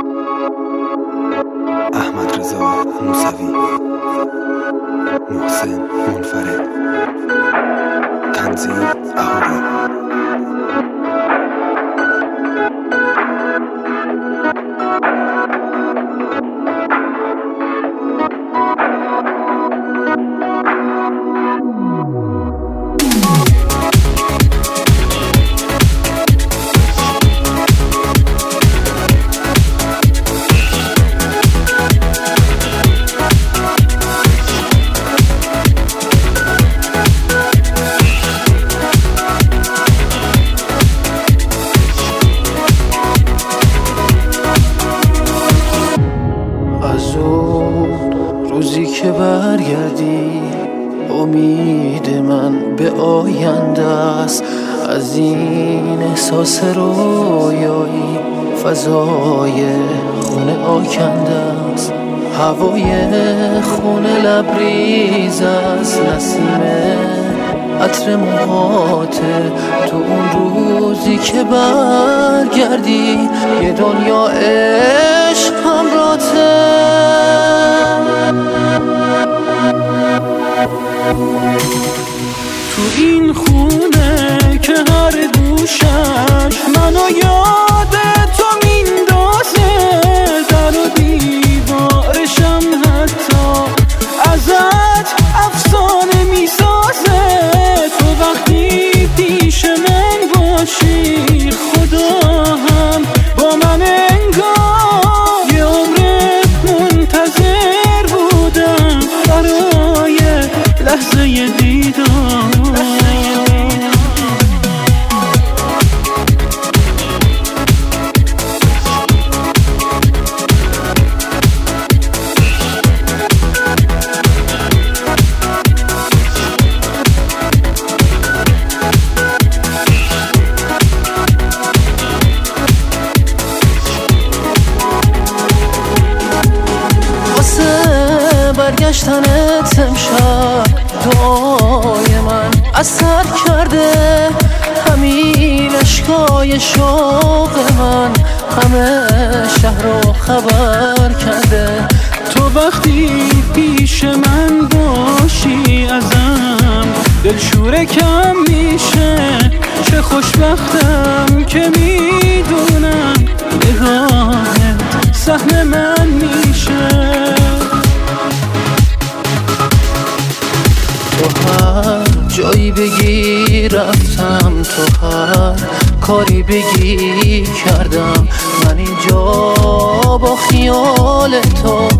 احمد رضا موسوی، محسن منفرد، تنظیم اهورا. روزی که برگردی امید من به آینده است. از این احساس رویایی فضای خونه آکنده است. هوای خونه لبریز است، نسیم عطر موهاته. تو اون روزی که برگردی یه دنیا عشق همراته. تو این خونه که هر گوشش منو یاد تو میندازه، در و دیوارشم حتی ازت افسانه میسازه. تو وقتی پیش من باشی خدا هم با من انگار یه عمر منتظر بودم برای لحظه دیدار. برگشتنت امشب دعای من اثر کرده. همین اشکای شوق من همه شهر رو خبر کرده. تو وقتی پیش من باشی ازم دلشوره کم میشه. چه خوشبختم که میدونم نگاهت سهم من میشه. تو هر جایی بگی رفتم، تو هر کاری بگی کردم. من اینجا با خیال تو